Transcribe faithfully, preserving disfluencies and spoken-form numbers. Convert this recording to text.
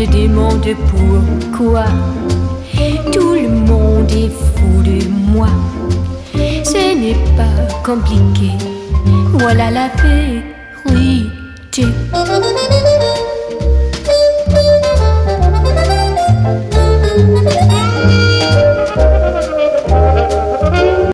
se demande pourquoi tout le monde est fou de moi. Ce n'est pas compliqué, voilà la vérité.